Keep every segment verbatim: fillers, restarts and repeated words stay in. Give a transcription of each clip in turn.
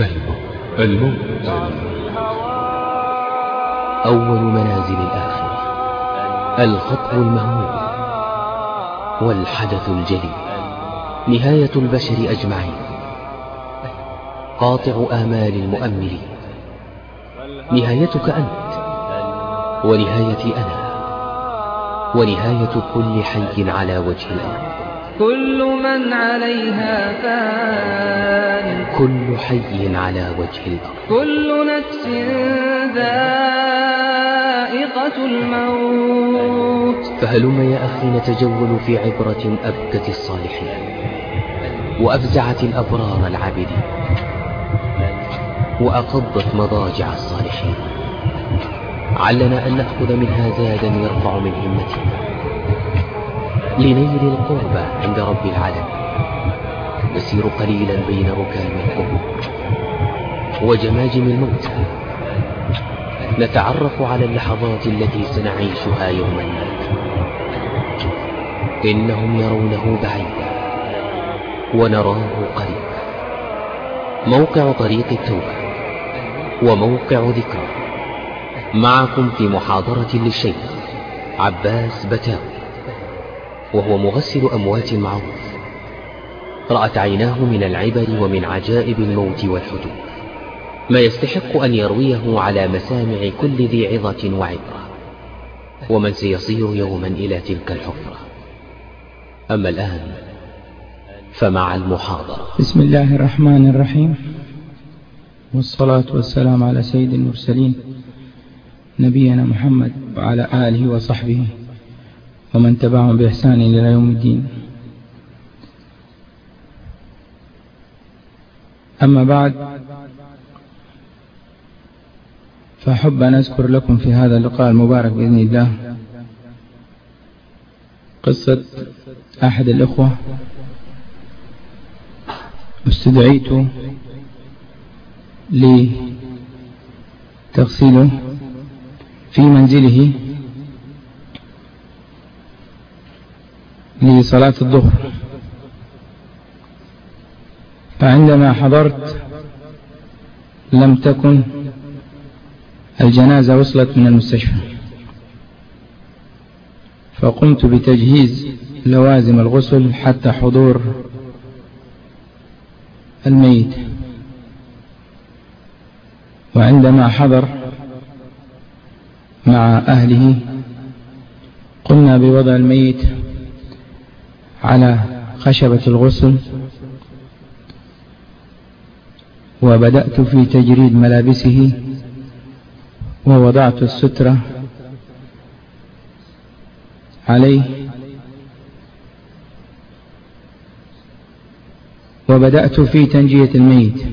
الموت. أول منازل الآخرة، الخطب المهول والحدث الجليل، نهاية البشر أجمعين، قاطع آمال المؤملين، نهايتك أنت ونهايتي أنا ونهاية كل حي على وجه الأرض. كل من عليها فان، كل حي على وجه الأرض. كل نفس ذائقة الموت. فهلم يا أخي نتجول في عبرة أبكت الصالحين وأفزعت الأبرار العابدين وأقضت مضاجع الصالحين. علنا أن نأخذ منها زادا يرفع من همتنا لنيل القربى عند رب العالمين. نسير قليلا بين ركام القبور وجماجم الموتى، نتعرف على اللحظات التي سنعيشها يوما ما. إنهم يرونه بعيدا ونراه قريبا. موقع طريق التوبة وموقع ذكرى. معكم في محاضرة للشيخ عباس بتاوي، وهو مغسل أموات معروف، رأت عيناه من العبر ومن عجائب الموت والحدوث ما يستحق أن يرويه على مسامع كل ذي عظة وعبرة، ومن سيصير يوما إلى تلك الحفرة. أما الآن فمع المحاضرة. بسم الله الرحمن الرحيم، والصلاة والسلام على سيد المرسلين نبينا محمد وعلى آله وصحبه ومن تبعهم بإحسان إلى يوم الدين. أما بعد، فأحب أن أذكر لكم في هذا اللقاء المبارك بإذن الله قصة أحد الإخوة استدعيت لتغسيله في منزله لصلاة الظهر. فعندما حضرت لم تكن الجنازة وصلت من المستشفى، فقمت بتجهيز لوازم الغسل حتى حضور الميت. وعندما حضر مع أهله قمنا بوضع الميت على خشبة الغسل، وبدأت في تجريد ملابسه ووضعت السترة عليه، وبدأت في تنجية الميت.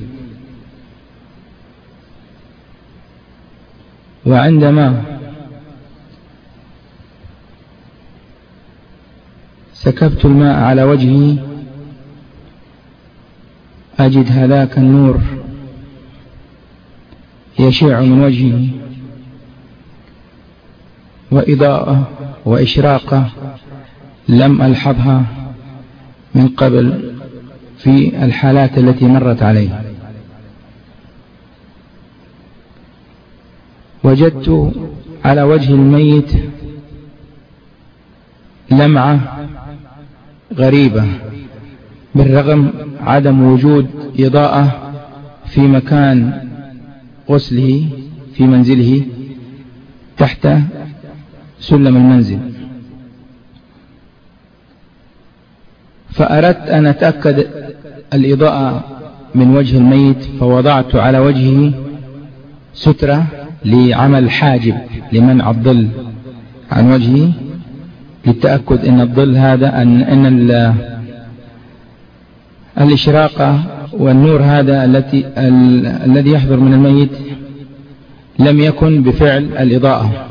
وعندما سكبت الماء على وجهه أجد هذاك النور يشع من وجهه، وإضاءة وإشراقة لم ألحظها من قبل في الحالات التي مرت علي. وجدت على وجه الميت لمعة غريبة، بالرغم عدم وجود إضاءة في مكان غسله في منزله تحت سلم المنزل. فأردت أن أتأكد الإضاءة من وجه الميت، فوضعت على وجهه سترة لعمل حاجب لمنع الظل عن وجهه، للتأكد أن الظل هذا أن, أن الإشراقة والنور هذا التي ال الذي يحضر من الميت لم يكن بفعل الإضاءة.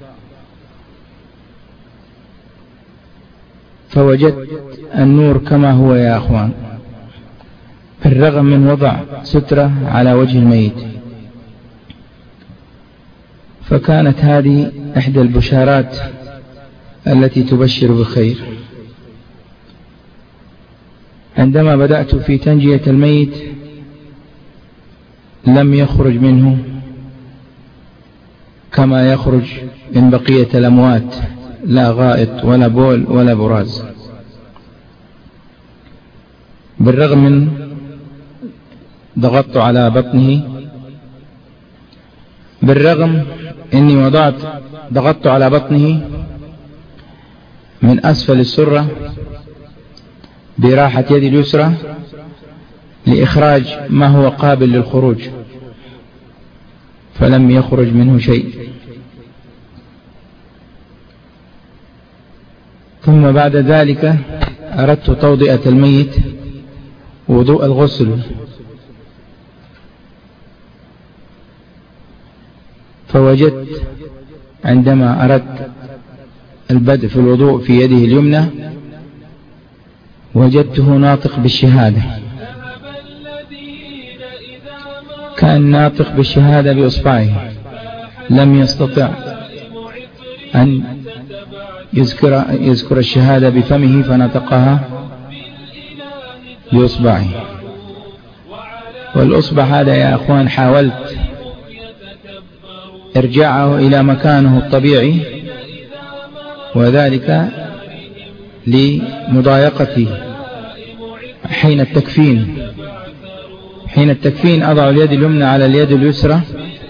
فوجدت النور كما هو يا أخوان، بالرغم من وضع سترة على وجه الميت. فكانت هذه إحدى البشارات التي تبشر بالخير. عندما بدأت في تنجية الميت لم يخرج منه كما يخرج من بقية الأموات، لا غائط ولا بول ولا براز. بالرغم من ضغطت على بطنه، بالرغم إني وضعت ضغطت على بطنه من أسفل السرة براحة يدي اليسرى لإخراج ما هو قابل للخروج، فلم يخرج منه شيء. ثم بعد ذلك أردت توضئة الميت وضوء الغسل، فوجدت عندما أردت البدء في الوضوء في يده اليمنى وجدته ناطق بالشهادة، كان ناطق بالشهادة بإصبعه، لم يستطع أن يذكر, يذكر الشهادة بفمه فنطقها بإصبعه. والأصبع هذا يا أخوان حاولت إرجاعه إلى مكانه الطبيعي، وذلك لمضايقتي حين التكفين. حين التكفين أضع اليد اليمنى على اليد اليسرى،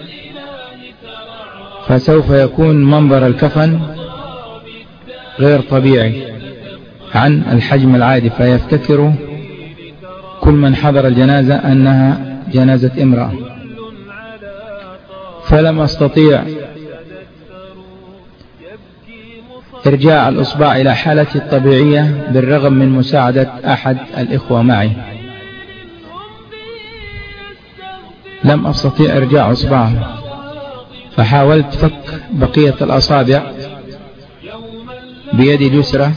فسوف يكون منظر الكفن غير طبيعي عن الحجم العادي، فيفتكر كل من حضر الجنازة أنها جنازة امرأة. فلم أستطيع إرجاع الإصبع إلى حالته الطبيعية بالرغم من مساعدة أحد الإخوة معي. لم أستطيع إرجاع إصبعه، فحاولت فك بقية الأصابع بيدي اليسرى،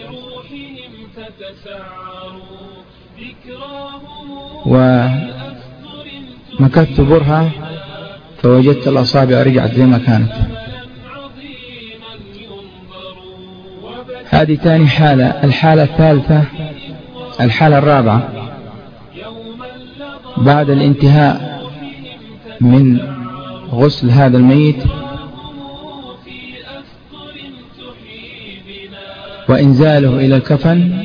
ومكثت برها فوجدت الأصابع رجعت زي ما كانت. هذه ثاني حالة. الحالة الثالثة، الحالة الرابعة، بعد الانتهاء من غسل هذا الميت وإنزاله إلى الكفن،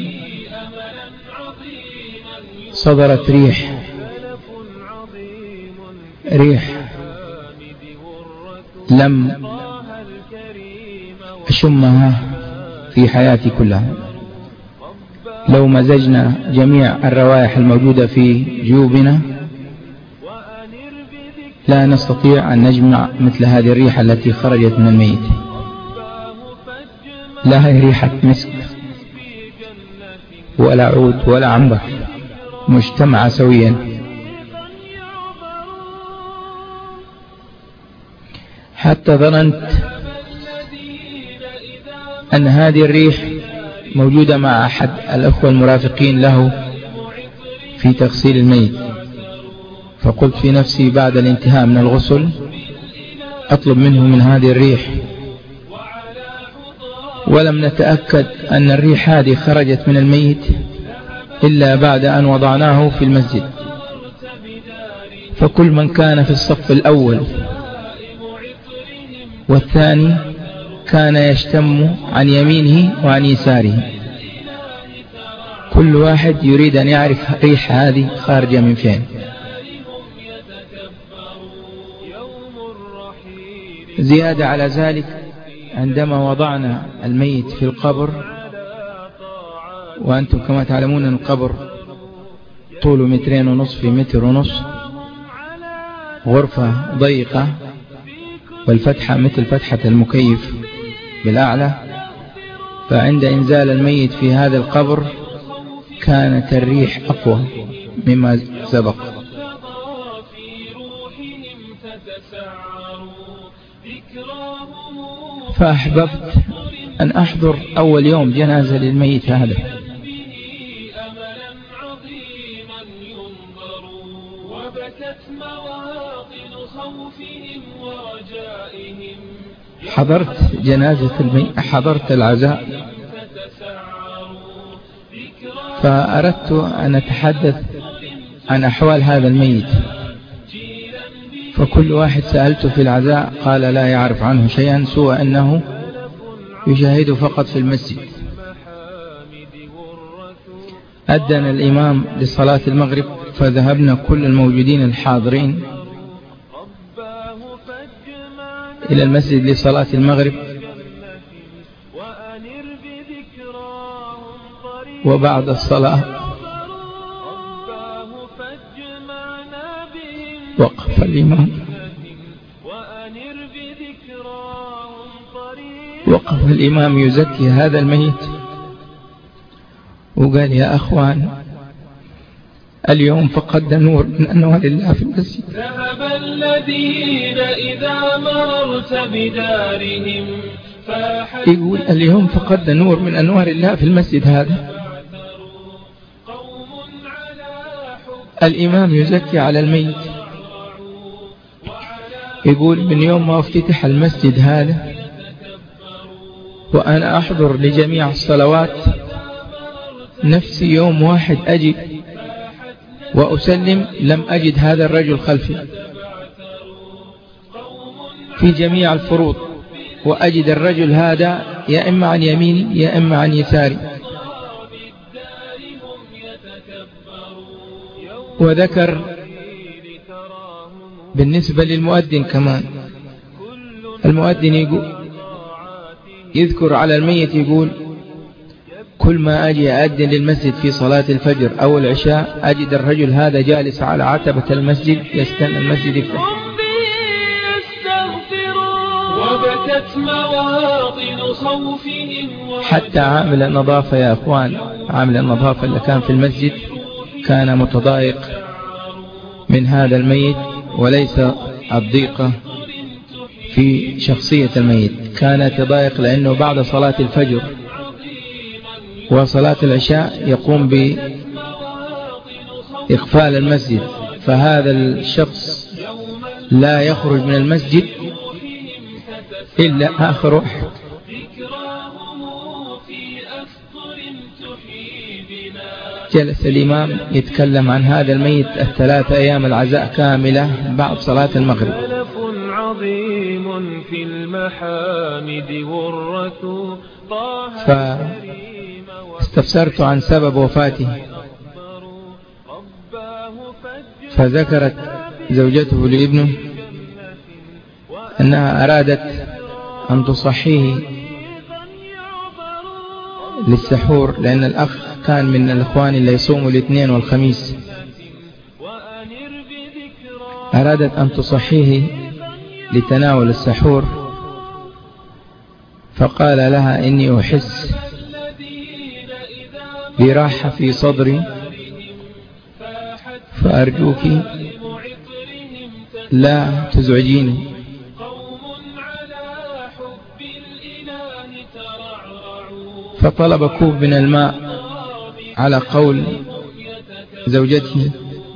صدرت ريح ريح لم أشمها في حياتي كلها. لو مزجنا جميع الروائح الموجودة في جيوبنا لا نستطيع أن نجمع مثل هذه الريحة التي خرجت من الميت. لا هي ريحة مسك ولا عود ولا عنبر، مجتمع سويا. حتى ظننت أن هذه الريح موجودة مع أحد الأخوة المرافقين له في تغسيل الميت، فقلت في نفسي بعد الانتهاء من الغسل أطلب منه من هذه الريح، ولم نتأكد أن الريح هذه خرجت من الميت إلا بعد أن وضعناه في المسجد. فكل من كان في الصف الأول والثاني كان يشتم عن يمينه وعن يساره، كل واحد يريد أن يعرف ريح هذه خارجة من فين. زيادة على ذلك، عندما وضعنا الميت في القبر، وأنتم كما تعلمون أن القبر طوله مترين ونصف في متر ونصف، غرفة ضيقة، والفتحة مثل فتحة المكيف بالأعلى، فعند إنزال الميت في هذا القبر كانت الريح أقوى مما سبق. فأحببت أن أحضر أول يوم جنازة للميت هذا، حضرت جنازة الميت، حضرت العزاء، فأردت أن أتحدث عن أحوال هذا الميت. فكل واحد سألته في العزاء قال لا يعرف عنه شيئا سوى أنه يشاهد فقط في المسجد. أذن الإمام لصلاة المغرب فذهبنا كل الموجودين الحاضرين إلى المسجد لصلاة المغرب، وبعد الصلاة وقف الإمام وقف الإمام يزكي هذا الميت وقال يا أخوان اليوم فقد نور من أنوار الله في المسجد. ذهب الذين إذا مررت بدارهم يقول اليوم فقد نور من أنوار الله في المسجد هذا. الإمام يزكي على الميت، يقول من يوم ما افتتح المسجد هذا وأنا أحضر لجميع الصلوات نفسي يوم واحد أجي وأسلم لم أجد هذا الرجل خلفي في جميع الفروض، وأجد الرجل هذا يا إما عن يميني يا إما عن يساري. وذكر بالنسبة للمؤذن كمان، المؤذن يقول يذكر على الميت يقول كل ما أجي أأذن للمسجد في صلاة الفجر أو العشاء أجد الرجل هذا جالس على عتبة المسجد يستنى المسجد يفتح. وبكت مواطن خوفهم حتى عامل النظافة يا أخوان، عامل النظافة اللي كان في المسجد كان متضايق من هذا الميت، وليس الضيقة في شخصية الميت، كان يتضايق لأنه بعد صلاة الفجر وصلاة العشاء يقوم بإقفال المسجد، فهذا الشخص لا يخرج من المسجد إلا آخر واحد. جلس الإمام يتكلم عن هذا الميت الثلاث أيام العزاء كاملة بعد صلاة المغرب. عظيم في المحامد ورث فاستفسرت عن سبب وفاته، فذكرت زوجته لابنه أنها أرادت أن تصحيه للسحور، لأن الأخ كان من الأخوان اللي يصوموا الاثنين والخميس، أرادت أن تصحيه لتناول السحور، فقال لها إني أحس براحة في صدري فأرجوك لا تزعجيني. فطلب كوب من الماء على قول زوجته،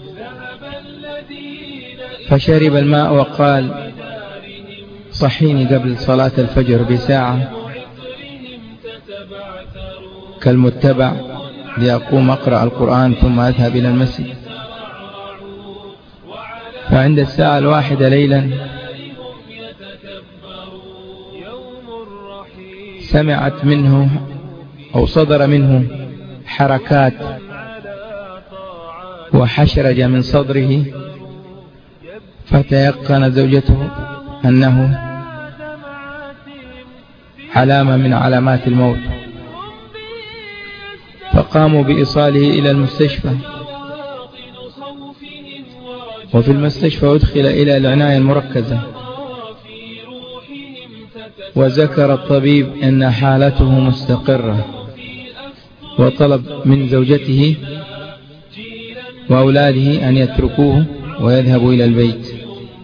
فشرب الماء وقال صحيني قبل صلاة الفجر بساعة كالمتبع لأقوم أقرأ القرآن ثم أذهب إلى المسجد. فعند الساعة الواحدة ليلا سمعت منه أو صدر منه حركات وحشرج من صدره، فتيقن زوجته أنه علامة من علامات الموت، فقاموا بإيصاله إلى المستشفى، وفي المستشفى أدخل إلى العناية المركزة، وذكر الطبيب أن حالته مستقرة، وطلب من زوجته وأولاده أن يتركوه ويذهبوا إلى البيت.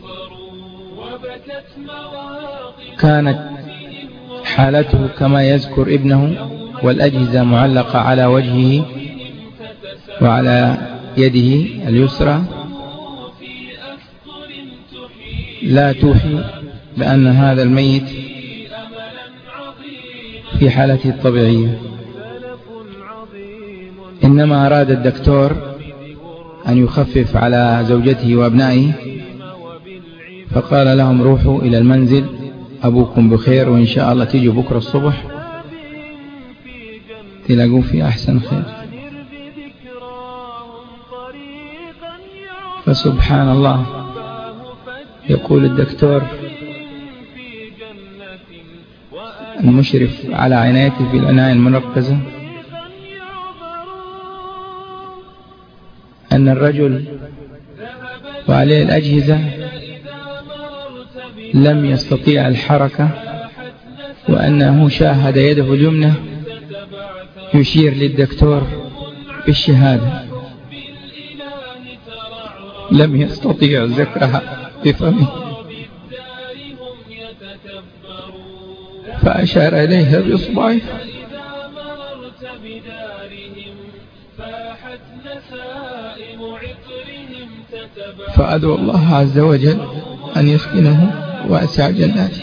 كانت حالته كما يذكر ابنه، والأجهزة معلقة على وجهه وعلى يده اليسرى لا توحي بأن هذا الميت في حالته الطبيعية، إنما أراد الدكتور أن يخفف على زوجته وأبنائه فقال لهم روحوا إلى المنزل، أبوكم بخير، وإن شاء الله تيجوا بكرة الصبح تلاقوا في أحسن خير. فسبحان الله، يقول الدكتور المشرف على عنايته في العناية المركزة أن الرجل وعليه الأجهزة لم يستطيع الحركة، وأنه شاهد يده اليمنى يشير للدكتور بالشهادة، لم يستطيع ذكرها بفمه، فأشار إليها بإصبعه. فأدعو الله عز وجل أن يسكنه واسع جناته.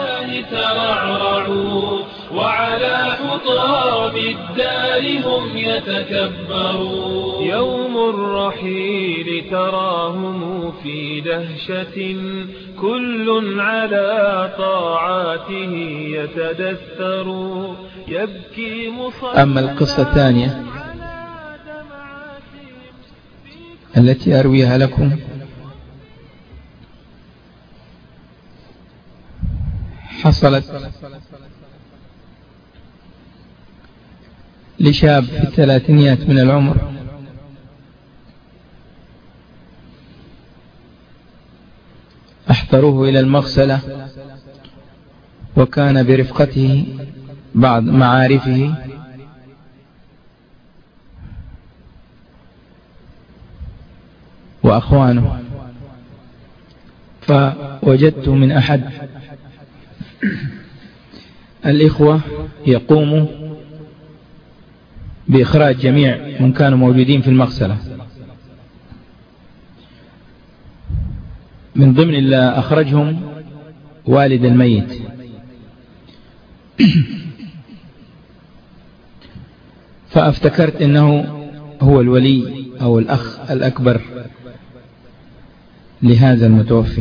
ترعرعوا وعلى حطام الدار هم يتكبرون. يوم الرحيل تراهم في دهشة، كل على طاعاته يتدثر، يبكي مصلى. أما القصة الثانية التي أرويها لكم حصلت لشاب في الثلاثينيات من العمر، احضروه إلى المغسلة، وكان برفقته بعض معارفه، وأخوانه، فوجدت من أحد الإخوة يقوم بإخراج جميع من كانوا موجودين في المغسلة. من ضمن اللي أخرجهم والد الميت، فافتكرت أنه هو الولي أو الأخ الأكبر لهذا المتوفي.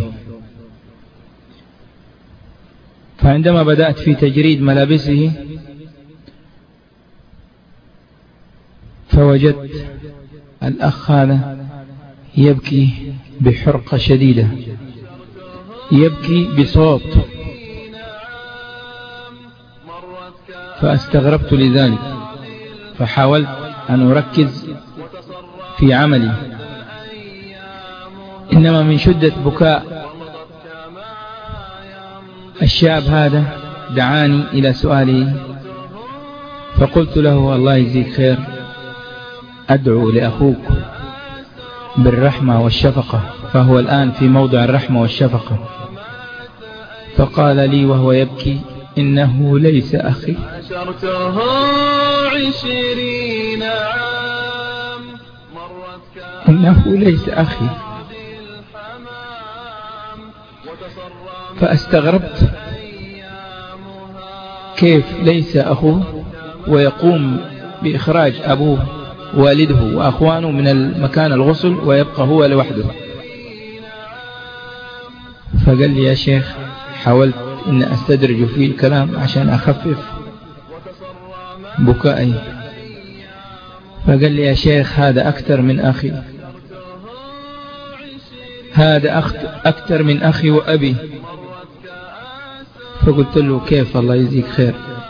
فعندما بدأت في تجريد ملابسه فوجدت الأخ هذا يبكي بحرقة شديدة، يبكي بصوت، فاستغربت لذلك، فحاولت أن أركز في عملي، إنما من شدة بكاء الشاب هذا دعاني إلى سؤاله، فقلت له الله يجزيك خير، أدعو لأخوك بالرحمة والشفقة، فهو الآن في موضع الرحمة والشفقة. فقال لي وهو يبكي إنه ليس أخي، عشرته عشرين عام إنه ليس أخي. فاستغربت كيف ليس أخوه ويقوم بإخراج أبوه والده وأخوانه من المكان الغسل ويبقى هو لوحده. فقال لي يا شيخ، حاولت أن أستدرج فيه الكلام عشان أخفف بكائي، فقال لي يا شيخ هذا أكثر من أخي، هذا أكثر من أخي وأبي. فقلت له كيف الله يجزيك خير؟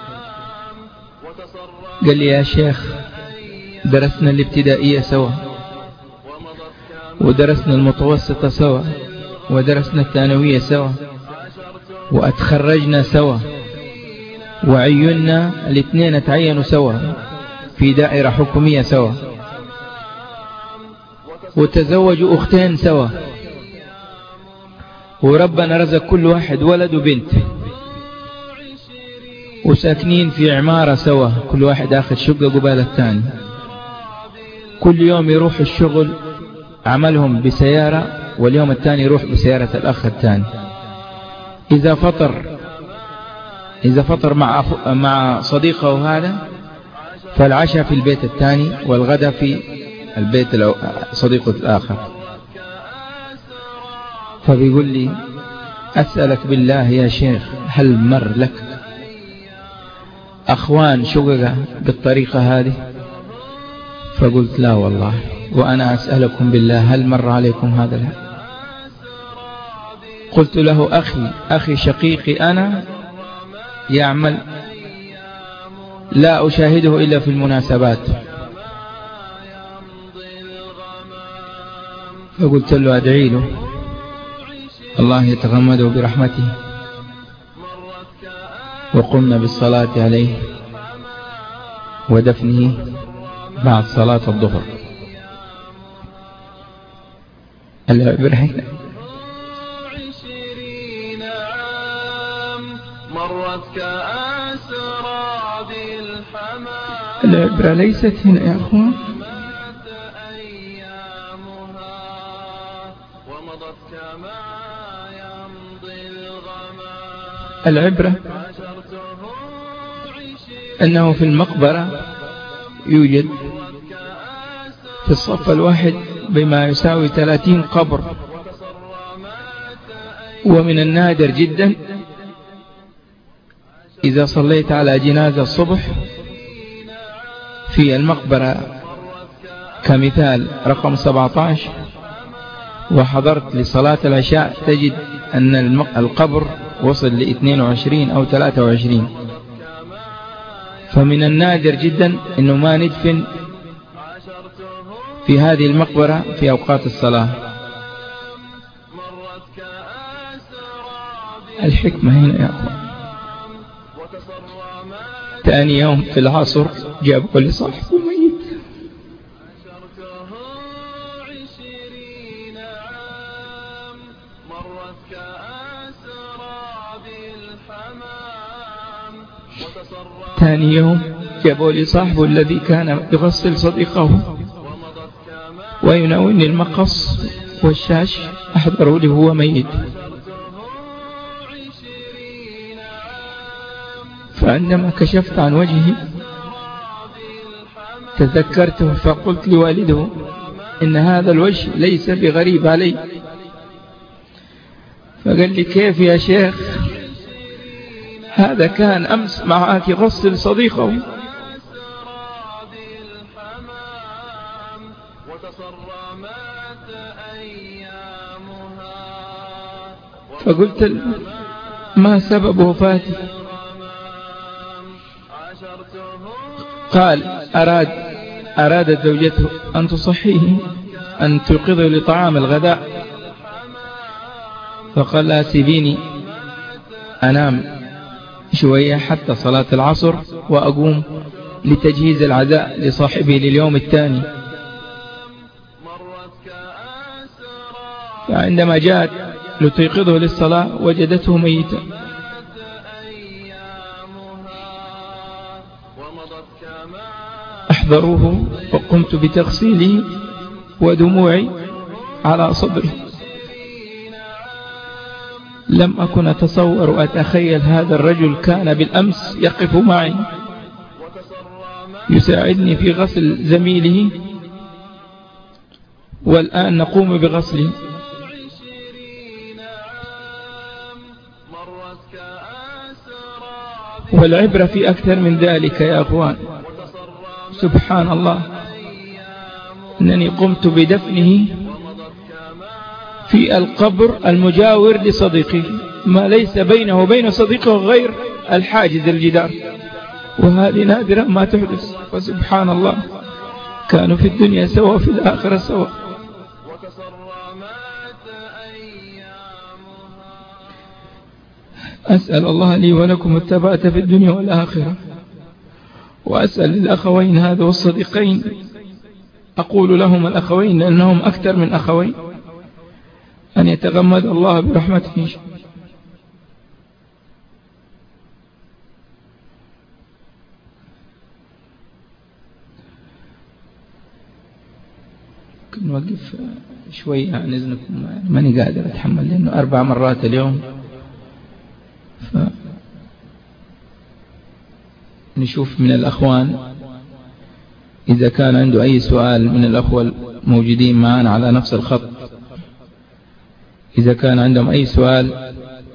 قال لي يا شيخ درسنا الابتدائية سوا، ودرسنا المتوسطة سوا، ودرسنا الثانوية سوا، وأتخرجنا سوا، وعيننا الاثنين اتعينوا سوا في دائرة حكومية سوا، وتزوجوا أختين سوا، وربنا رزق كل واحد ولد وبنت، وساكنين في عمارة سوا، كل واحد آخذ شقة قبال الثاني، كل يوم يروح الشغل عملهم بسيارة، واليوم الثاني يروح بسيارة الأخ الثاني. إذا فطر إذا فطر مع أخو مع صديقه هذا، فالعشاء في البيت الثاني، والغداء في البيت صديقه الآخر. فبيقول لي أسألك بالله يا شيخ، هل مر لك أخوان شققة بالطريقة هذه؟ فقلت لا والله، وأنا أسألكم بالله هل مر عليكم هذا الحال؟ قلت له أخي أخي شقيقي أنا يعمل لا أشاهده إلا في المناسبات. فقلت له أدعي له الله يتغمده برحمته، وقمنا بالصلاة عليه ودفنه بعد صلاة الظهر. العبرة العبرة ليست هنا يا أخوان، العبرة أنه في المقبرة يوجد في الصف الواحد بما يساوي ثلاثين قبر، ومن النادر جدا إذا صليت على جنازة الصبح في المقبرة كمثال رقم سبعة عشر وحضرت لصلاة العشاء تجد أن القبر وصل لاثنين وعشرين أو ثلاثة وعشرين. فمن النادر جدا أنه ما ندفن في هذه المقبرة في أوقات الصلاة. الحكمة هنا يا أخوان. ثاني يوم في العصر جابوا لصاحبه ميت، ثاني يوم جابوا لصاحبه الذي كان يغسل صديقه ويناولني المقص والشاش، أحضروا له هو ميت. فعندما كشفت عن وجهه تذكرته، فقلت لوالده إن هذا الوجه ليس بغريب علي. فقال لي كيف يا شيخ، هذا كان أمس معك يغسل صديقه. فقلت ما سبب وفاته؟ قال أراد أرادت زوجته أن تصحيه أن توقظه لطعام الغداء، فقال لا سيبيني أنام شوية حتى صلاة العصر وأقوم لتجهيز العزاء لصاحبه لليوم الثاني. فعندما جاءت لتيقظه للصلاة وجدته ميتا. أحضروه وقمت بتغسيله ودموعي على صدره. لم أكن أتصور وأتخيل هذا الرجل كان بالأمس يقف معي يساعدني في غسل زميله، والآن نقوم بغسله. والعبرة في أكثر من ذلك يا أخوان. سبحان الله، أنني قمت بدفنه في القبر المجاور لصديقه، ما ليس بينه وبين صديقه غير الحاجز الجدار، وهذه نادرة ما تحدث. وسبحان الله، كانوا في الدنيا سوا في الآخرة سوا. أسأل الله لي ولكم الثبات في الدنيا والآخرة، وأسأل الأخوين هذا والصديقين، أقول لهم الأخوين لأنهم أكثر من أخوين، أن يتغمد الله برحمته. ممكن نوقف شوية عن إذنكم، ماني قادر أتحمل لأنه أربع مرات اليوم. نشوف من الأخوان إذا كان عنده أي سؤال من الأخوة الموجودين معنا على نفس الخط، إذا كان عندهم أي سؤال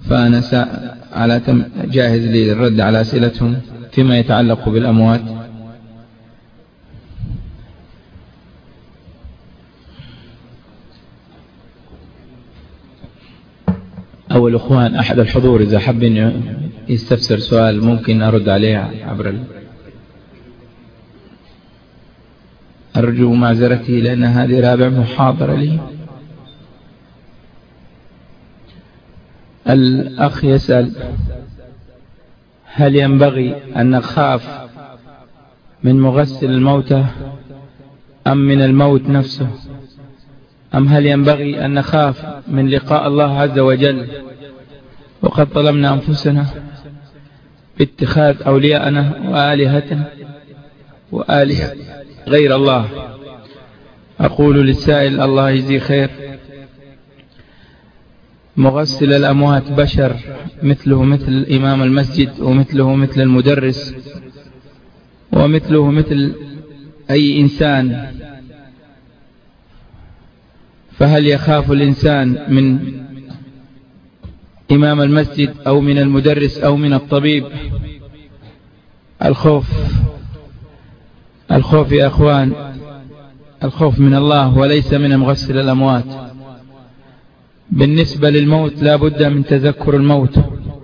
فأنا سا... على تم... جاهز للرد على أسئلتهم فيما يتعلق بالأموات. أو الأخوان أحد الحضور إذا حب يستفسر سؤال ممكن أرد عليه عبر ال... أرجو معذرتي لأن هذه رابع محاضرة لي. الأخ يسأل: هل ينبغي أن نخاف من مغسل الموتى أم من الموت نفسه، أم هل ينبغي أن نخاف من لقاء الله عز وجل وقد ظلمنا أنفسنا باتخاذ أولياءنا وآلهتنا وآلهة غير الله؟ أقول للسائل الله يجزيه خير: مغسل الأموات بشر مثله مثل إمام المسجد ومثله مثل المدرس ومثله مثل أي إنسان، فهل يخاف الإنسان من إمام المسجد أو من المدرس أو من الطبيب؟ الخوف الخوف يا أخوان الخوف من الله وليس من مغسل الأموات. بالنسبة للموت لا بد من تذكر الموت،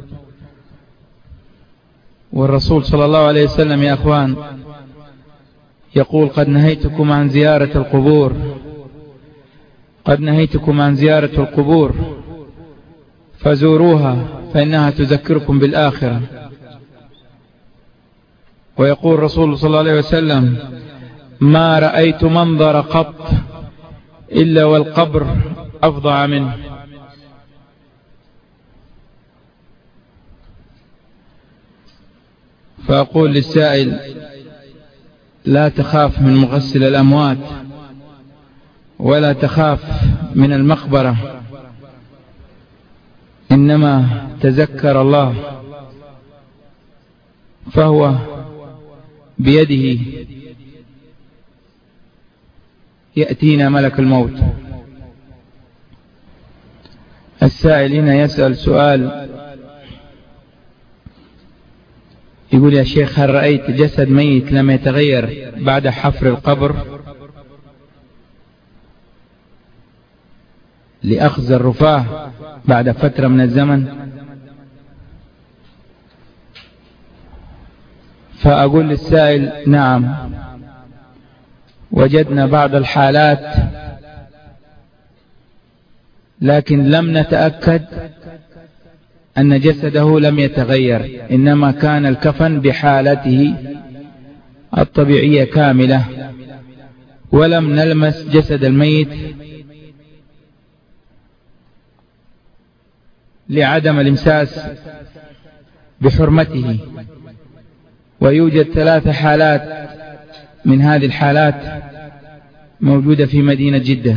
والرسول صلى الله عليه وسلم يا أخوان يقول: قد نهيتكم عن زيارة القبور قد نهيتكم عن زيارة القبور فزوروها فإنها تذكركم بالآخرة. ويقول الرسول صلى الله عليه وسلم: ما رأيت منظر قط إلا والقبر أفظع منه. فأقول للسائل: لا تخاف من مغسل الأموات ولا تخاف من المقبرة، إنما تذكر الله، فهو بيده يأتينا ملك الموت. السائل هنا يسأل سؤال يقول: يا شيخ، هل رأيت جسد ميت لم يتغير بعد حفر القبر لأخذ الرفاه بعد فترة من الزمن؟ فأقول للسائل: نعم، وجدنا بعض الحالات لكن لم نتأكد أن جسده لم يتغير، إنما كان الكفن بحالته الطبيعية كاملة، ولم نلمس جسد الميت لعدم الامساس بحرمته. ويوجد ثلاث حالات من هذه الحالات موجودة في مدينة جدة.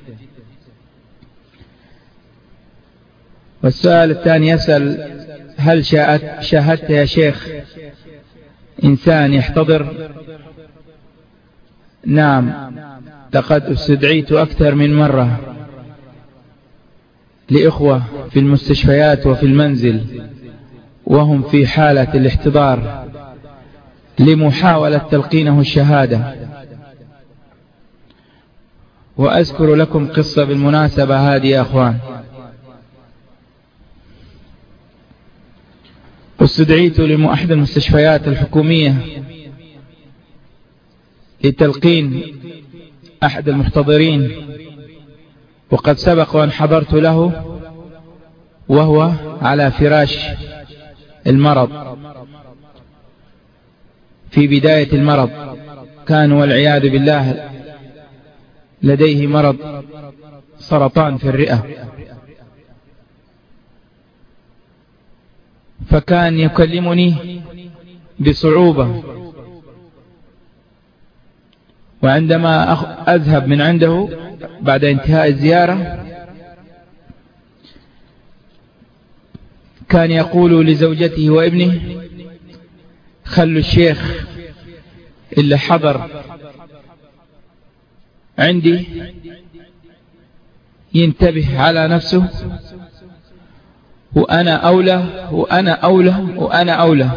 والسؤال الثاني يسأل: هل شاهدت يا شيخ إنسان يحتضر؟ نعم، لقد استدعيت أكثر من مرة لإخوة في المستشفيات وفي المنزل وهم في حالة الاحتضار لمحاولة تلقينه الشهادة. وأذكر لكم قصة بالمناسبة هذه يا أخوان. استدعيت لأحد المستشفيات الحكومية لتلقين أحد المحتضرين، وقد سبق وأن حضرت له وهو على فراش المرض في بداية المرض، كان والعياذ بالله لديه مرض سرطان في الرئة، فكان يكلمني بصعوبة، وعندما أذهب من عنده بعد انتهاء الزيارة كان يقول لزوجته وابنه: خلوا الشيخ اللي حضر عندي ينتبه على نفسه وأنا أولى وأنا أولى وأنا أولى،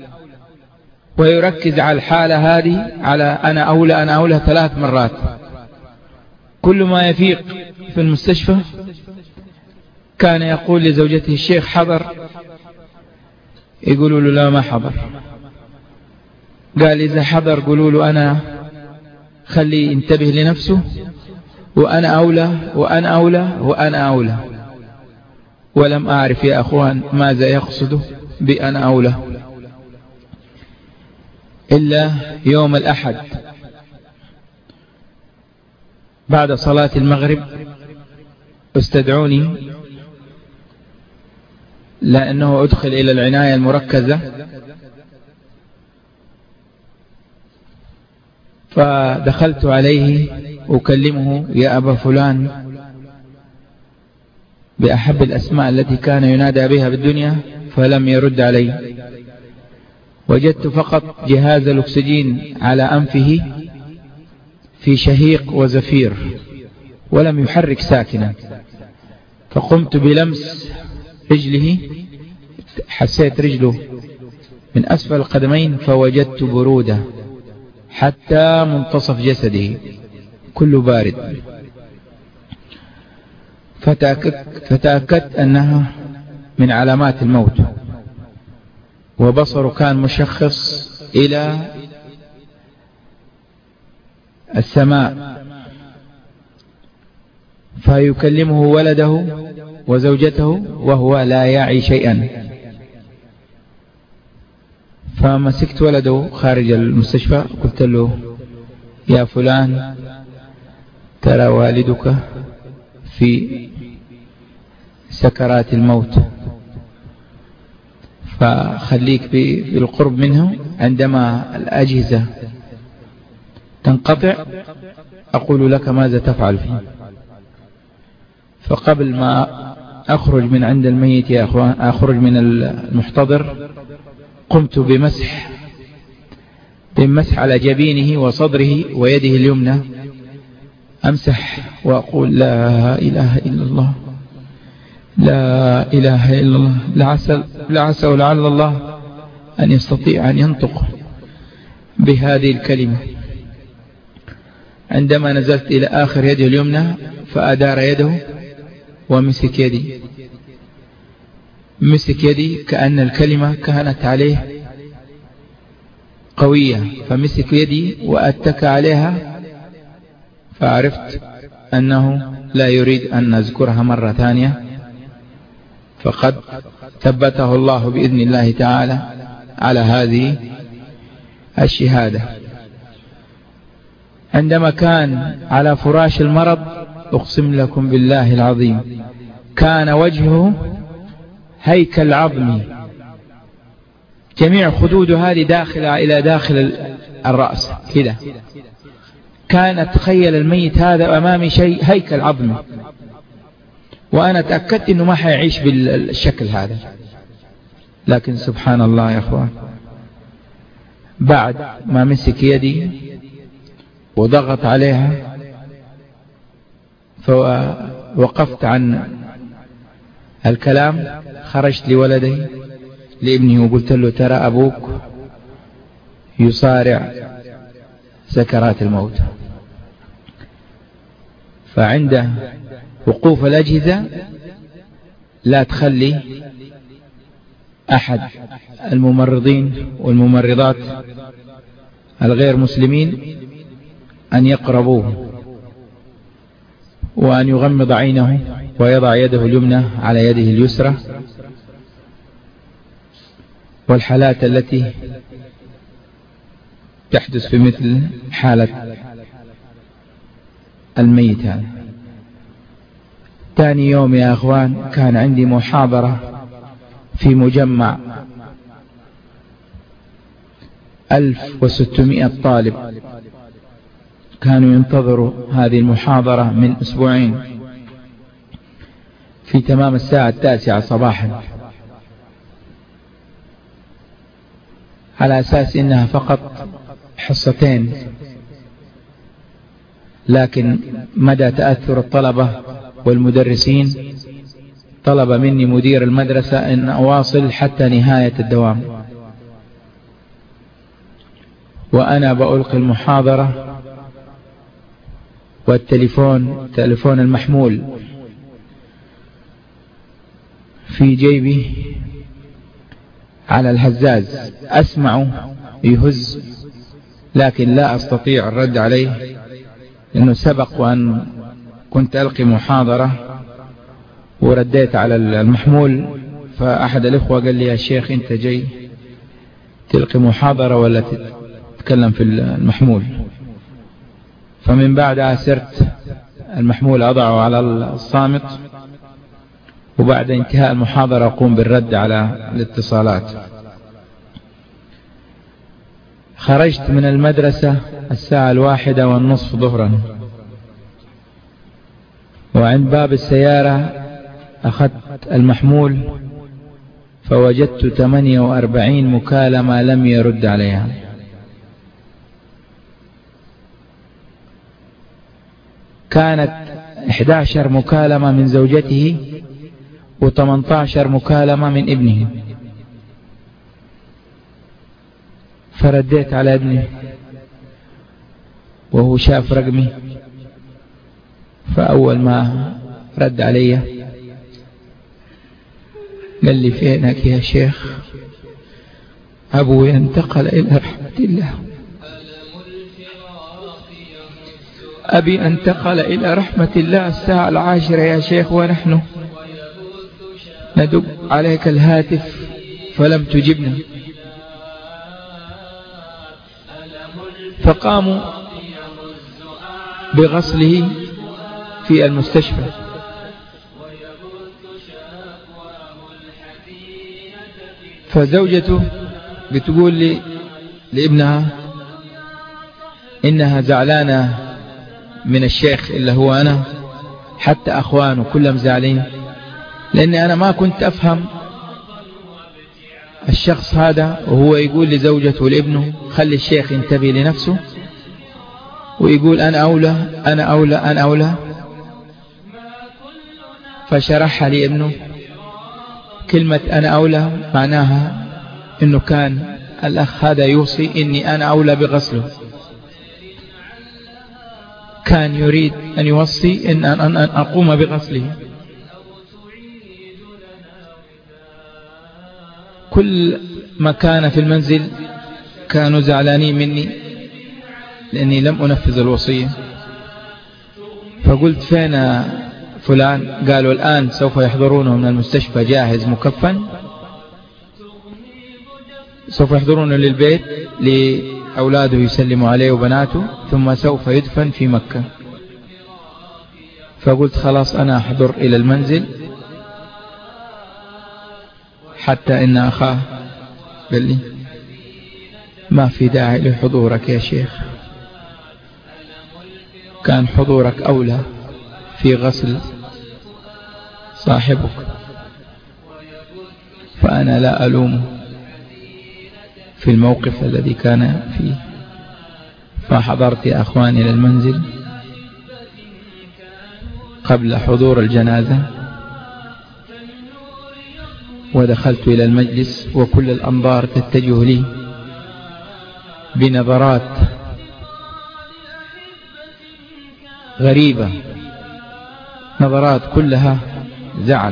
ويركز على الحالة هذه على أنا أولى أنا أولى ثلاث مرات. كل ما يفيق في المستشفى كان يقول لزوجته الشيخ حضر، يقولوا له لا ما حضر. قال إذا حضر قولوا له أنا خلي ينتبه لنفسه، وأنا أولى وأنا أولى وأنا أولى. ولم أعرف يا أخوان ماذا يقصد بأنا أولى إلا يوم الأحد بعد صلاة المغرب استدعوني، لأنه أدخل إلى العناية المركزة، فدخلت عليه أكلمه يا أبا فلان بأحب الأسماء التي كان ينادى بها بالدنيا، فلم يرد علي. وجدت فقط جهاز الأكسجين على أنفه في شهيق وزفير، ولم يحرك ساكنا. فقمت بلمس رجله، حسيت رجله من أسفل القدمين فوجدت برودة حتى منتصف جسده كله بارد. فتأكدت, فتأكدت أنها من علامات الموت، وبصره كان مشخص إلى السماء، فيكلمه ولده وزوجته وهو لا يعي شيئا. فمسكت ولده خارج المستشفى قلت له يا فلان ترى والدك في سكرات الموت، فخليك بالقرب منه، عندما الأجهزة تنقطع أقول لك ماذا تفعل فيه. فقبل ما أخرج من عند الميت يا أخوان، أخرج من المحتضر، قمت بمسح بمسح على جبينه وصدره ويده اليمنى، أمسح وأقول لا إله إلا الله لا إله إلا الله، لعسى لعسى ولعل الله أن يستطيع أن ينطق بهذه الكلمة. عندما نزلت إلى آخر يده اليمنى فأدار يده ومسك يدي، مسك يدي كأن الكلمة كانت عليه قوية، فمسك يدي وأتك عليها، فعرفت أنه لا يريد أن نذكرها مرة ثانية، فقد ثبته الله بإذن الله تعالى على هذه الشهادة. عندما كان على فراش المرض أقسم لكم بالله العظيم كان وجهه هيكل عظمي، جميع خدوده هذه داخلة إلى داخل الرأس كده، كانت تخيل الميت هذا أمامي شيء هيكل عظمي، وأنا تأكدت أنه ما حيعيش بالشكل هذا. لكن سبحان الله يا أخوان، بعد ما مسك يدي وضغط عليها فوقفت عن الكلام، خرجت لولدي لابني وقلت له ترى أبوك يصارع سكرات الموت. فعند وقوف الأجهزة لا تخلي أحد الممرضين والممرضات الغير مسلمين أن يقربوه، وأن يغمض عينه ويضع يده اليمنى على يده اليسرى. والحالات التي تحدث في مثل حالة الميت هذا. ثاني يوم يا أخوان كان عندي محاضرة في مجمع ألف وستمائة طالب، كانوا ينتظروا هذه المحاضرة من أسبوعين في تمام الساعة التاسعة صباحا، على أساس إنها فقط حصتين، لكن مدى تأثر الطلبة والمدرسين طلب مني مدير المدرسة أن أواصل حتى نهاية الدوام، وأنا بألقي المحاضرة والتليفون تليفون المحمول في جيبي على الهزاز، أسمع يهز لكن لا أستطيع الرد عليه، لأنه سبق وأن كنت ألقي محاضرة ورديت على المحمول، فأحد الإخوة قال لي يا شيخ أنت جاي تلقي محاضرة ولا تتكلم في المحمول؟ فمن بعدها سرت المحمول أضعه على الصامت، وبعد انتهاء المحاضرة أقوم بالرد على الاتصالات. خرجت من المدرسة الساعة الواحدة والنصف ظهرا، وعند باب السيارة أخذت المحمول فوجدت ثمانية وأربعين مكالمة لم يرد عليها. كانت إحدى عشرة مكالمة من زوجته وثمانية عشر مكالمة من ابنه. فرديت على ابني وهو شاف رقمي، فأول ما رد علي قال لي فينك يا شيخ؟ أبوي انتقل إلى رحمة الله، أبي انتقل إلى رحمة الله الساعة العاشرة يا شيخ، ونحن ندق عليك الهاتف فلم تجبنا. فقاموا بغسله في المستشفى. فزوجته بتقول لي لابنها إنها زعلانة من الشيخ اللي هو أنا، حتى أخوانه كلهم زعلين، لأني أنا ما كنت أفهم الشخص هذا، وهو يقول لزوجته ولابنه خلي الشيخ ينتبه لنفسه، ويقول أنا أولى أنا أولى أنا أولى. فشرحها لي ابنه كلمة أنا أولى معناها إنه كان الأخ هذا يوصي إني أنا أولى بغسله، كان يريد أن يوصي إن أن أقوم بغسله. كل ما كان في المنزل كانوا زعلانين مني لأني لم أنفذ الوصية. فقلت فين فلان؟ قالوا الآن سوف يحضرونه من المستشفى جاهز مكفن، سوف يحضرونه للبيت لأولاده يسلموا عليه وبناته، ثم سوف يدفن في مكة. فقلت خلاص أنا أحضر إلى المنزل، حتى إن أخاه قال لي ما في داعي لحضورك يا شيخ، كان حضورك أولى في غسل صاحبك. فأنا لا ألومه في الموقف الذي كان فيه. فحضرت يا أخواني إلى المنزل قبل حضور الجنازة، ودخلت إلى المجلس وكل الأنظار تتجه لي بنظرات غريبة، نظرات كلها زعل.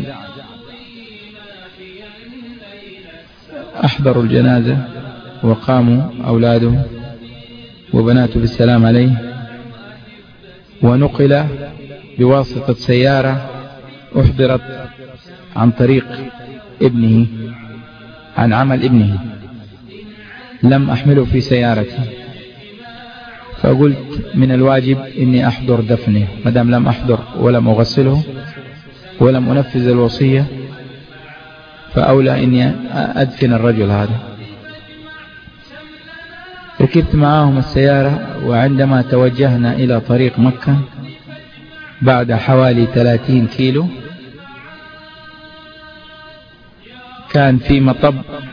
أحضروا الجنازة وقاموا أولاده وبناته بالسلام عليه، ونقل بواسطة سيارة أحضرت عن طريق ابنه، عن عمل ابنه، لم أحمله في سيارتي. فقلت من الواجب إني أحضر دفنه، مدام لم أحضر ولم أغسله ولم أنفذ الوصية، فأولى إني أدفن الرجل هذا. ركبت معهم السيارة، وعندما توجهنا إلى طريق مكة بعد حوالي ثلاثين كيلو كان في مطب،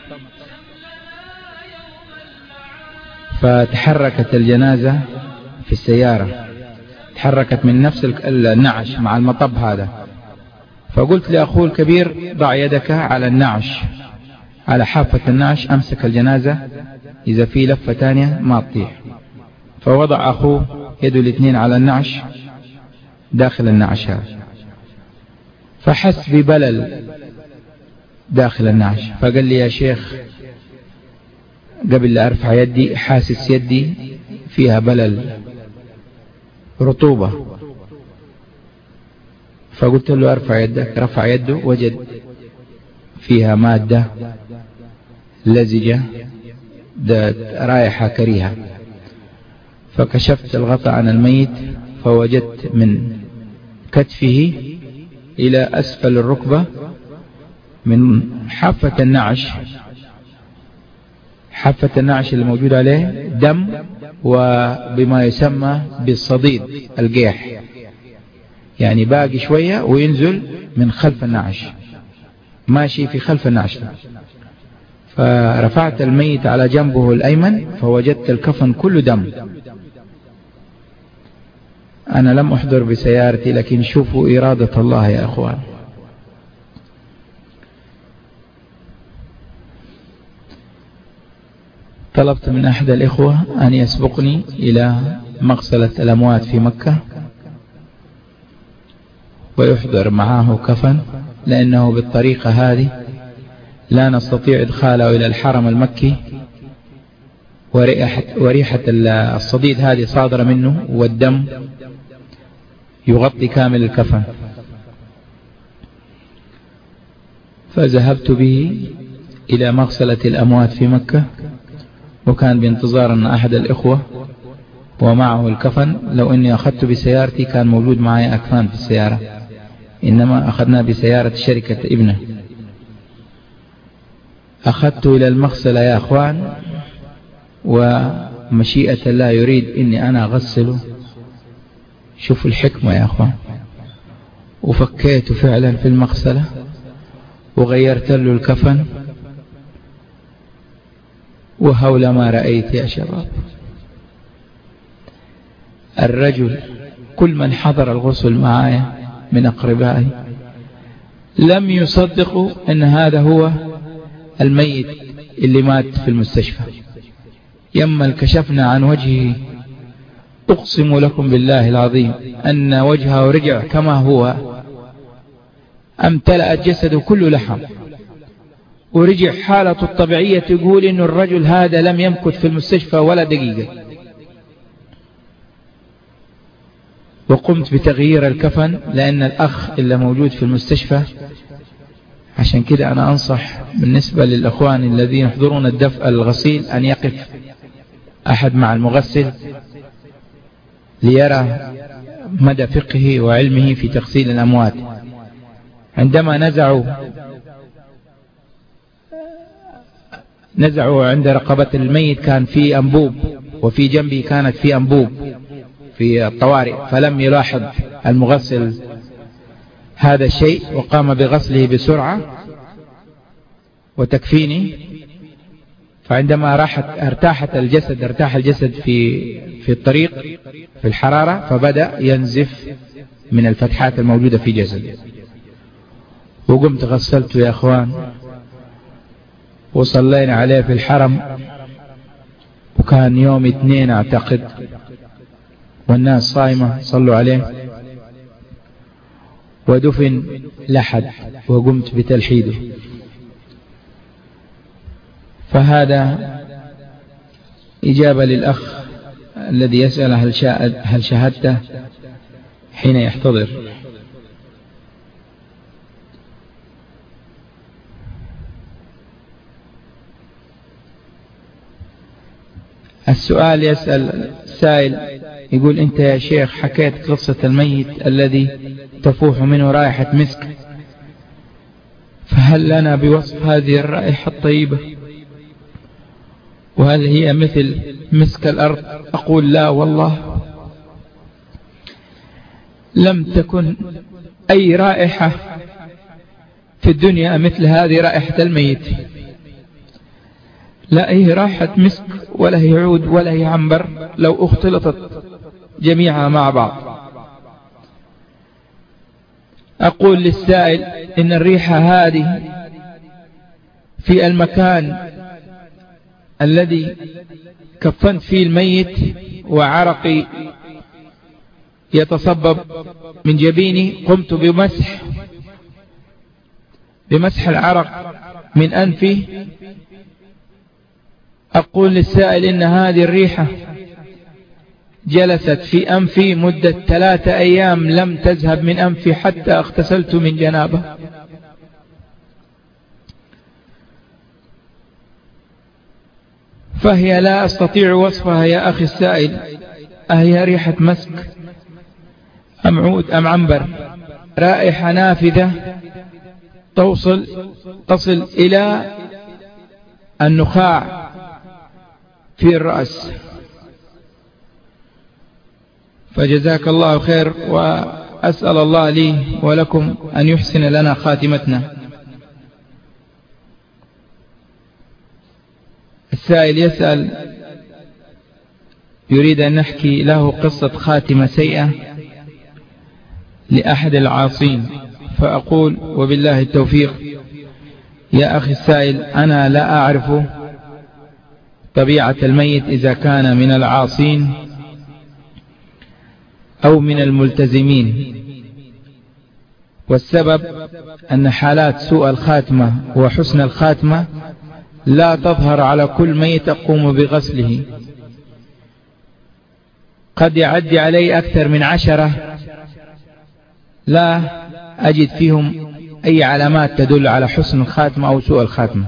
فتحركت الجنازة في السيارة، تحركت من نفس النعش مع المطب هذا، فقلت لأخوه الكبير ضع يدك على النعش، على حافة النعش، أمسك الجنازة إذا في لفة تانية ما تطيح. فوضع أخوه يده الاثنين على النعش داخل النعش هذا، فحس ببلل داخل النعش، فقال لي يا شيخ قبل لا أرفع يدي حاسس يدي فيها بلل رطوبة. فقلت له أرفع يدك. رفع يده وجد فيها مادة لزجة ذات رائحة كريهة. فكشفت الغطاء عن الميت فوجدت من كتفه إلى أسفل الركبة من حافة النعش، حافة النعش اللي موجود عليه دم، وبما يسمى بالصديد القيح، يعني باقي شوية وينزل من خلف النعش، ماشي في خلف النعش. فرفعت الميت على جنبه الأيمن فوجدت الكفن كله دم. أنا لم أحضر بسيارتي، لكن شوفوا إرادة الله يا أخوان. طلبت من أحد الإخوة أن يسبقني إلى مغسلة الأموات في مكة ويحضر معه كفن، لأنه بالطريقة هذه لا نستطيع إدخاله إلى الحرم المكي، وريحة, وريحة الصديد هذه صادرة منه، والدم يغطي كامل الكفن. فذهبت به إلى مغسلة الأموات في مكة، وكان بانتظارنا أحد الإخوة ومعه الكفن. لو أني أخذت بسيارتي كان موجود معي أكفان في السيارة، إنما أخذنا بسيارة شركة ابنه. أخذت إلى المغسلة يا أخوان، ومشيئة الله يريد إني أنا أغسله. شوفوا الحكمة يا أخوان. وفكيت فعلا في المغسلة وغيرت له الكفن، وهول ما رأيت يا شباب. الرجل كل من حضر الغسل معايا من أقربائي لم يصدقوا أن هذا هو الميت اللي مات في المستشفى. يما كشفنا عن وجهه، أقسم لكم بالله العظيم أن وجهه رجع كما هو، امتلأت جسده كله لحم، ورجع حالته الطبيعية. تقول إن الرجل هذا لم يمكث في المستشفى ولا دقيقة. وقمت بتغيير الكفن لأن الأخ اللي موجود في المستشفى. عشان كده أنا أنصح بالنسبة للأخوان الذين يحضرون الدفء الغسيل أن يقف أحد مع المغسل ليرى مدى فقهه وعلمه في تغسيل الأموات. عندما نزعوا نزعوا عند رقبة الميت كان في أنبوب، وفي جنبي كانت في أنبوب في الطوارئ، فلم يلاحظ المغسل هذا الشيء وقام بغسله بسرعة وتكفيني. فعندما راحت ارتاحت الجسد ارتاح الجسد في في الطريق في الحرارة، فبدأ ينزف من الفتحات الموجودة في جسده. وقمت غسلته يا أخوان، وصلينا عليه في الحرم، وكان يوم اثنين أعتقد، والناس صايمة صلوا عليه، ودفن لحد، وقمت بتلحيده. فهذا إجابة للأخ الذي يسأل هل, هل شاهدته حين يحتضر. السؤال يسأل سائل يقول: أنت يا شيخ حكيت قصة الميت الذي تفوح منه رائحة مسك، فهل لنا بوصف هذه الرائحة الطيبة؟ وهل هي مثل مسك الأرض؟ أقول: لا والله، لم تكن أي رائحة في الدنيا مثل هذه رائحة الميت. لا هي رائحة مسك ولا هي عود ولا هي عنبر لو اختلطت جميعها مع بعض. أقول للسائل إن الريحة هذه في المكان الذي كفنت فيه الميت وعرقي يتصبب من جبيني، قمت بمسح بمسح العرق من أنفي. أقول للسائل إن هذه الريحة جلست في أنفي مدة ثلاثة أيام لم تذهب من أنفي حتى اغتسلت من جنابة. فهي لا أستطيع وصفها يا أخي السائل، أهي ريحة مسك أم عود أم عنبر، رائحة نافذة توصل تصل إلى النخاع في الرأس. فجزاك الله خير، وأسأل الله لي ولكم أن يحسن لنا خاتمتنا. السائل يسأل يريد أن نحكي له قصة خاتمة سيئة لأحد العاصين، فأقول وبالله التوفيق. يا أخي السائل، أنا لا أعرف طبيعة الميت إذا كان من العاصين أو من الملتزمين، والسبب أن حالات سوء الخاتمة وحسن الخاتمة لا تظهر على كل ميت أقوم بغسله. قد يعدي علي أكثر من عشرة لا أجد فيهم أي علامات تدل على حسن الخاتمة أو سوء الخاتمة،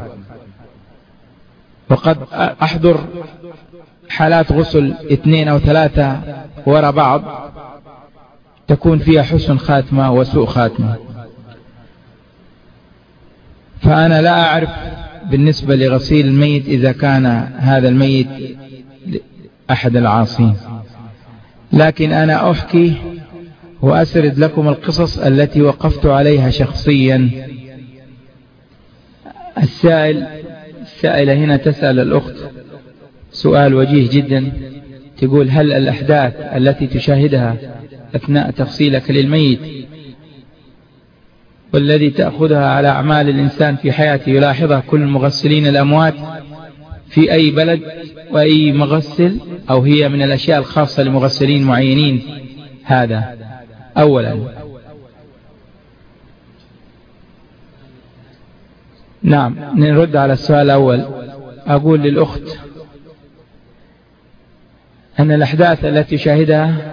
وقد أحضر حالات غسل اثنين أو ثلاثة وراء بعض تكون فيها حسن خاتمة وسوء خاتمة. فأنا لا أعرف بالنسبة لغسيل الميت إذا كان هذا الميت أحد العاصين، لكن أنا أحكي وأسرد لكم القصص التي وقفت عليها شخصيا. السائل السائلة هنا تسأل الأخت سؤال وجيه جدا، تقول: هل الأحداث التي تشاهدها أثناء تغسيلك للميت والذي تأخذها على أعمال الإنسان في حياته يلاحظها كل مغسلين الأموات في أي بلد وأي مغسل، أو هي من الأشياء الخاصة لمغسلين معينين؟ هذا أولا. نعم، نرد على السؤال الأول. أقول للأخت أن الأحداث التي شاهدها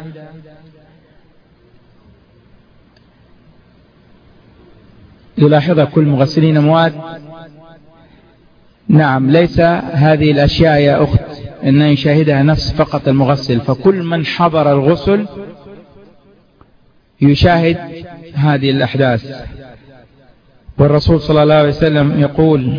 يلاحظها كل مغسلين أموات. نعم، ليس هذه الأشياء يا أخت أن يشاهدها نفس فقط المغسل، فكل من حضر الغسل يشاهد هذه الأحداث. والرسول صلى الله عليه وسلم يقول: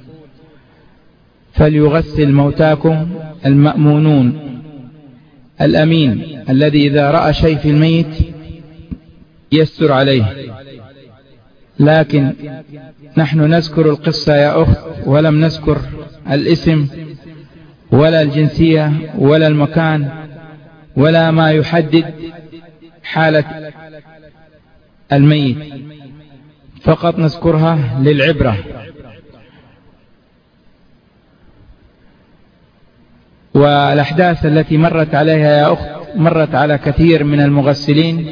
فليغسل موتاكم المأمونون الأمين الذي إذا رأى شيء في الميت يستر عليه. لكن نحن نذكر القصة يا أخت ولم نذكر الاسم ولا الجنسية ولا المكان ولا ما يحدد حالة الميت، فقط نذكرها للعبرة. والأحداث التي مرت عليها يا أخت مرت على كثير من المغسلين،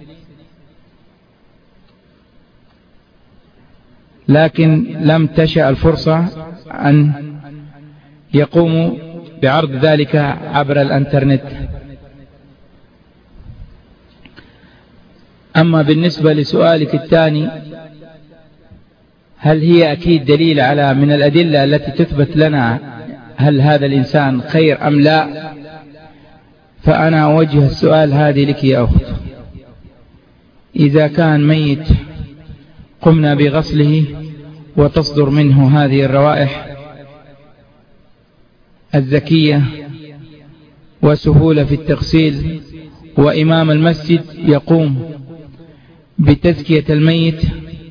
لكن لم تشأ الفرصة أن يقوموا بعرض ذلك عبر الانترنت. أما بالنسبة لسؤالك الثاني، هل هي أكيد دليل على من الأدلة التي تثبت لنا هل هذا الإنسان خير أم لا؟ فأنا أوجه السؤال هذه لك يا أخت. إذا كان ميت قمنا بغسله وتصدر منه هذه الروائح الذكية وسهولة في التغسيل، وإمام المسجد يقوم بتزكية الميت،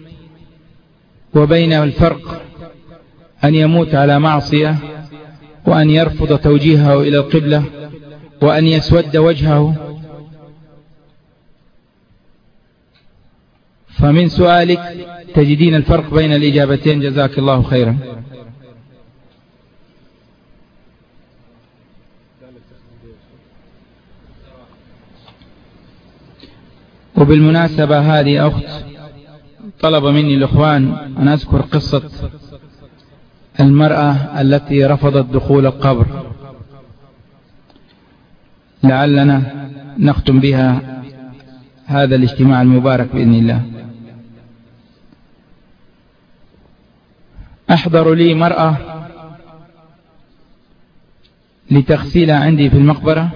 وبين الفرق أن يموت على معصية وأن يرفض توجيهه إلى القبلة وأن يسود وجهه، فمن سؤالك تجدين الفرق بين الإجابتين، جزاك الله خيرا. وبالمناسبة هذه أخت طلب مني الإخوان أن أذكر قصة المرأة التي رفضت دخول القبر، لعلنا نختم بها هذا الاجتماع المبارك بإذن الله. أحضر لي مرأة لتغسيلها عندي في المقبرة،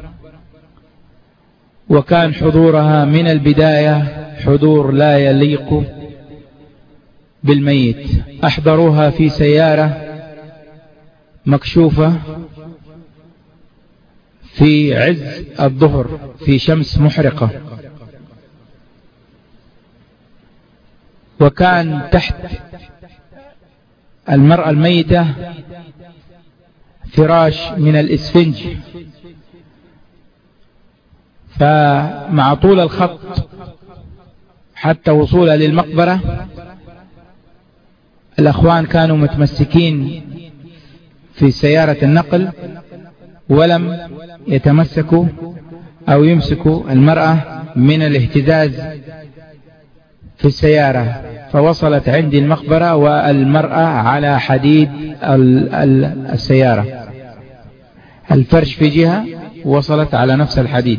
وكان حضورها من البداية حضور لا يليق بالميت. أحضروها في سيارة مكشوفة في عز الظهر في شمس محرقة، وكان تحت المرأة الميتة فراش من الإسفنج، فمع طول الخط حتى وصولها للمقبرة الأخوان كانوا متمسكين في سيارة النقل ولم يتمسكوا أو يمسكوا المرأة من الاهتزاز في السيارة، فوصلت عندي المقبرة والمرأة على حديد السيارة، الفرش في جهة وصلت على نفس الحديد.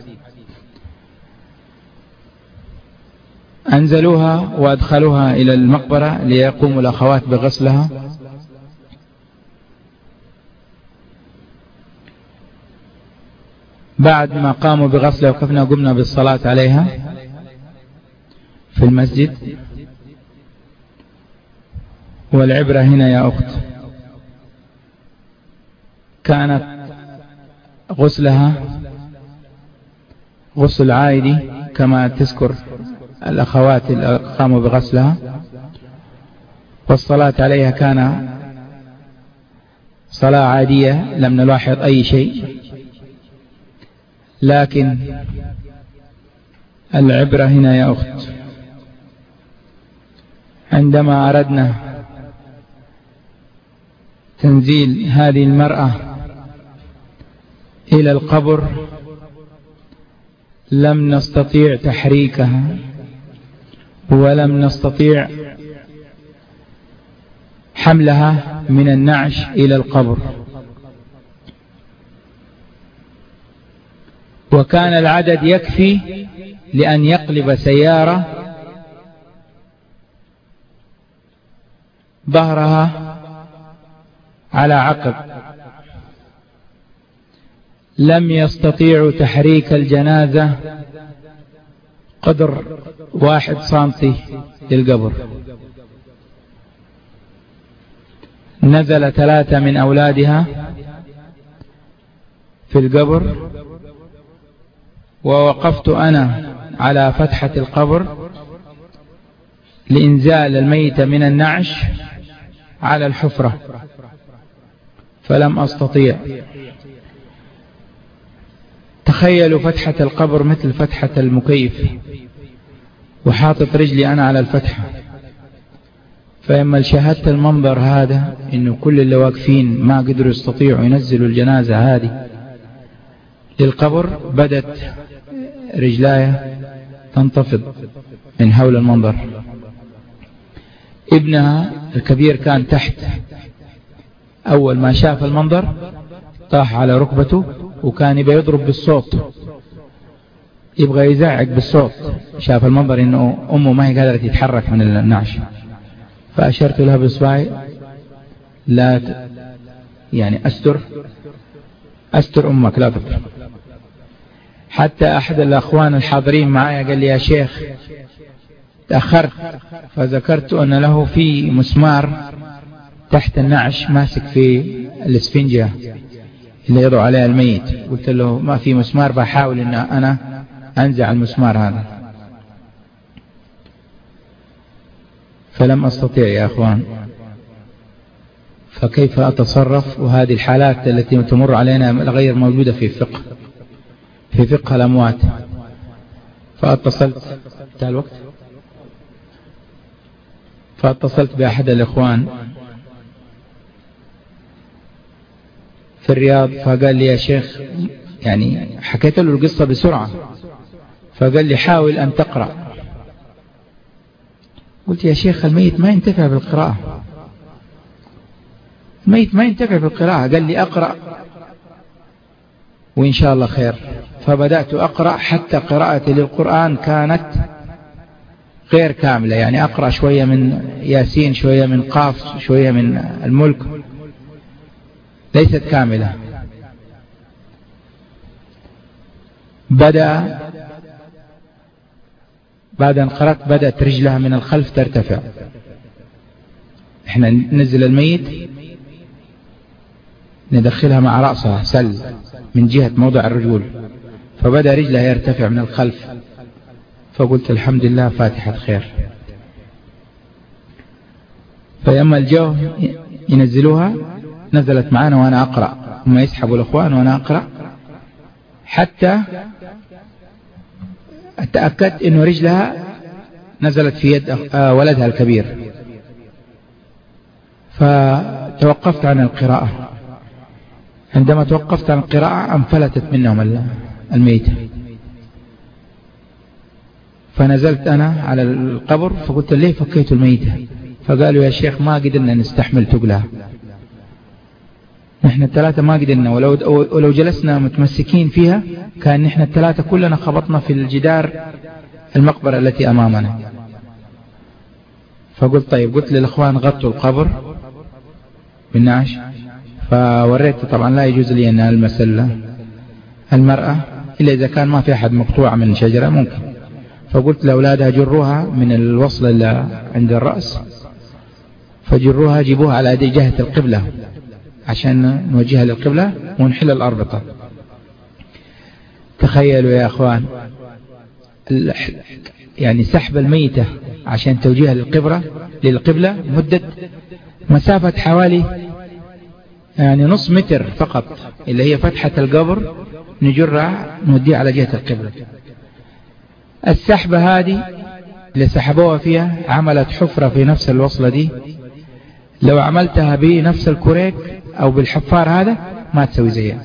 أنزلوها وأدخلوها إلى المقبرة ليقوم الأخوات بغسلها. بعد ما قاموا بغسلها وكفنا قمنا بالصلاة عليها في المسجد. والعبرة هنا يا أخت كانت غسلها غسل عائدي كما تذكر الأخوات اللي قاموا بغسلها، والصلاة عليها كان صلاة عادية لم نلاحظ أي شيء. لكن العبرة هنا يا أخت عندما أردنا تنزيل هذه المرأة إلى القبر لم نستطيع تحريكها ولم نستطيع حملها من النعش إلى القبر، وكان العدد يكفي لأن يقلب سيارة ظهرها على عقب. لم يستطيعوا تحريك الجنازة قدر واحد سنتي للقبر. نزل ثلاثة من أولادها في القبر، ووقفت أنا على فتحة القبر لإنزال الميت من النعش على الحفرة، فلم أستطيع. تخيلوا فتحة القبر مثل فتحة المكيف، وحاطط رجلي أنا على الفتحة، فلما شاهدت المنظر هذا إنه كل اللي واقفين ما قدروا يستطيعوا ينزلوا الجنازة هذه للقبر، بدت رجلاي تنتفض من حول المنظر. ابنها الكبير كان تحت، أول ما شاف المنظر طاح على ركبته، وكان يبقى يضرب بالصوت، يبغى يزعق بالصوت. شاف المنظر إنه أمه ما هي قادرة تتحرك من النعش، فأشرت لها بإصبعي لا ت... يعني أستر أستر أمك لا تضرب. حتى أحد الأخوان الحاضرين معايا قال لي يا شيخ تأخرت، فذكرت أن له في مسمار تحت النعش ماسك في الاسفنجة اللي يضع عليها الميت. قلت له ما في مسمار، بحاول أن أنا أنزع المسمار هذا، فلم أستطيع يا أخوان. فكيف أتصرف؟ وهذه الحالات التي تمر علينا غير موجودة في فقه في فقه الأموات. فاتصلت. انتهى الوقت؟ فاتصلت بأحد الإخوان في الرياض فقال لي يا شيخ، يعني حكيت له القصة بسرعة، فقال لي حاول أن تقرأ. قلت يا شيخ الميت ما ينتفع بالقراءة، الميت ما ينتفع بالقراءة. قال لي أقرأ وإن شاء الله خير. فبدأت أقرأ حتى قراءتي للقرآن كانت غير كاملة، يعني أقرأ شوية من ياسين، شوية من قاف، شوية من الملك، ليست كاملة. بدأ بعد أن قرأت بدأت رجلها من الخلف ترتفع. احنا ننزل الميت ندخلها مع رأسها سل من جهة موضع الرجول، فبدأ رجلها يرتفع من الخلف. فقلت الحمد لله فاتحة خير. فلما الجو ينزلوها نزلت معنا وأنا أقرأ، هم يسحبوا الأخوان وأنا أقرأ حتى أتأكد أن رجلها نزلت في يد ولدها الكبير. فتوقفت عن القراءة. عندما توقفت عن القراءة انفلتت منهم الميتة، فنزلت أنا على القبر فقلت ليه فكيت الميتة؟ فقالوا يا شيخ ما قدرنا نستحمل تقلها، نحن الثلاثة ما قدرنا، ولو, ولو جلسنا متمسكين فيها كان نحن الثلاثة كلنا خبطنا في الجدار المقبرة التي أمامنا. فقلت طيب، قلت للأخوان غطوا القبر بالنعش. فوريت طبعا لا يجوز لي أن ألمس المرأة إلا إذا كان ما في أحد مقطوع من شجرة ممكن. فقلت لأولادها جروها من الوصل اللي عند الرأس، فجروها جيبوها على جهة القبلة عشان نوجهها للقبلة ونحل الأربطة. تخيلوا يا أخوان، يعني سحب الميتة عشان توجيهها للقبلة للقبلة مدة مسافة حوالي يعني نص متر فقط، اللي هي فتحة القبر نجرها نوديها على جهة القبلة. السحبة هذه اللي سحبوها فيها عملت حفرة في نفس الوصلة دي، لو عملتها بنفس الكوريك أو بالحفار هذا ما تسوي زيها.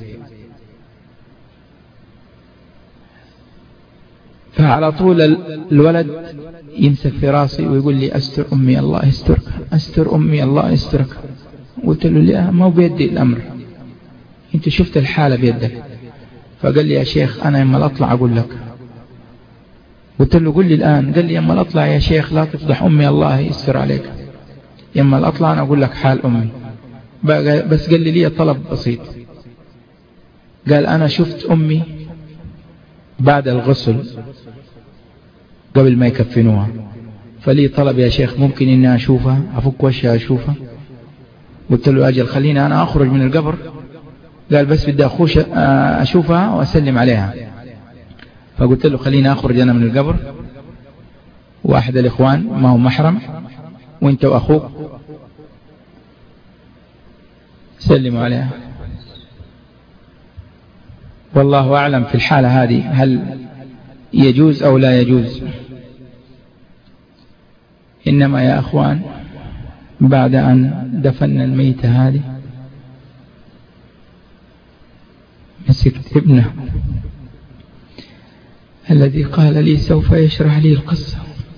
فعلى طول الولد يمسك في راسي ويقول لي أستر أمي الله يسترك، أستر أمي الله يسترك. قلت له لا، ما بيدي الأمر، أنت شفت الحالة بيدك. فقال لي يا شيخ أنا يما أطلع أقول لك. قلت له قل لي الآن. قال لي يما أطلع يا شيخ لا تفضح أمي الله يستر عليك، يما أطلع أنا أقول لك حال أمي. بس قال لي لي طلب بسيط، قال أنا شفت أمي بعد الغسل قبل ما يكفنوها، فلي طلب يا شيخ ممكن إني أشوفها، أفك وشها أشوفها. قلت له أجل خليني أنا أخرج من القبر. قال بس بدي أخوش أشوفها وأسلم عليها. فقلت له خليني أخرج أنا من القبر، واحد الإخوان ما هو محرم وانت وأخوك سلموا عليها. والله أعلم في الحالة هذه هل يجوز أو لا يجوز. إنما يا أخوان بعد أن دفن الميتة هذه مسكت ابنه الذي قال لي سوف يشرح لي القصة،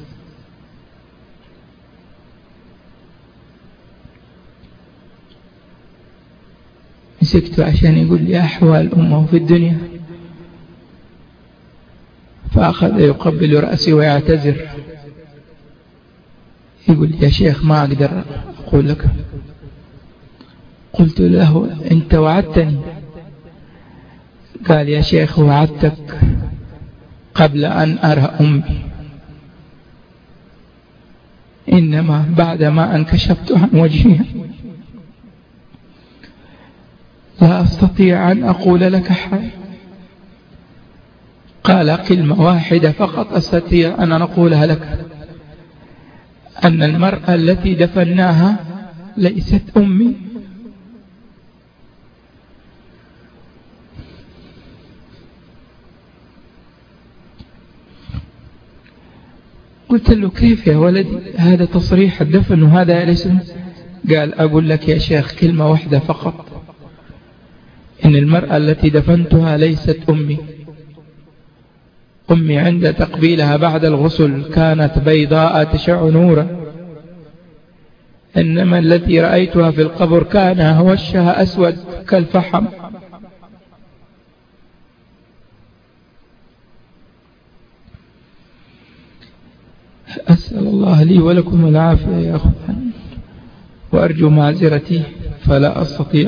مسكته عشان يقول لي أحوال أمه في الدنيا، فأخذ يقبل رأسي ويعتذر يقول لي يا شيخ ما أقدر أقول لك. قلت له أنت وعدتني. قال يا شيخ وعدتك قبل أن أرى أمي، إنما بعدما انكشفت عن وجهها لا أستطيع أن أقول لك حاجة. قال كلمة واحدة فقط أستطيع أن نقولها لك، أن المرأة التي دفناها ليست أمي. قلت له كيف يا ولدي هذا تصريح الدفن وهذا الاسم؟ قال أقول لك يا شيخ كلمة واحدة فقط، إن المرأة التي دفنتها ليست أمي. أمي عند تقبيلها بعد الغسل كانت بيضاء تشع نورا، إنما التي رأيتها في القبر كان وشها أسود كالفحم. أسأل الله لي ولكم العافية يا أخوان، وأرجو معذرتي فلا أستطيع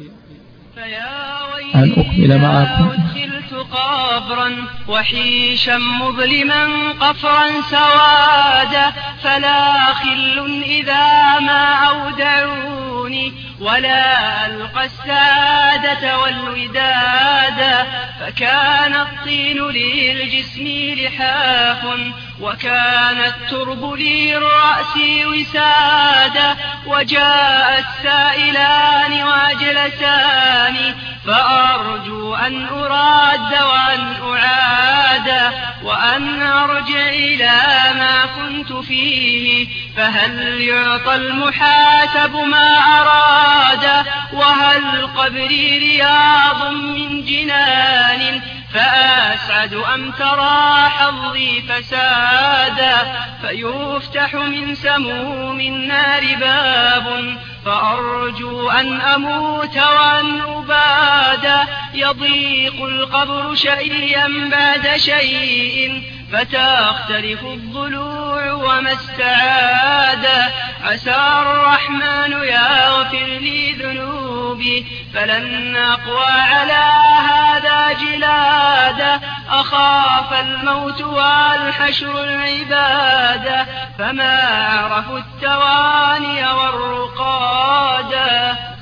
أن أكمل معكم. قبرا وحيشا مظلما قفرا سوادا، فلا خل إذا ما أودعوني ولا ألقى السادة والودادا، فكان الطين للجسم لحاف وكان الترب للرأس وسادا، وجاء السائلان وأجلسان فأرجو أن أراد وأن أعاد وأن أرجع إلى ما كنت فيه، فهل يعطى المحاسب ما أراد؟ وهل قبري رياض من جنان فأسعد أم ترى حظي فسادا؟ فيفتح من سموم النار باب فأرجو أن أموت وأن أبادا، يضيق القبر شيئا بعد شيء فتختلف الضلوع وما استعادا، عسى الرحمن يغفر لي ذنوبي فلن أقوى على هذا جلادا، أخاف الموت والحشر العبادة فما عرفوا التواني والرقادا.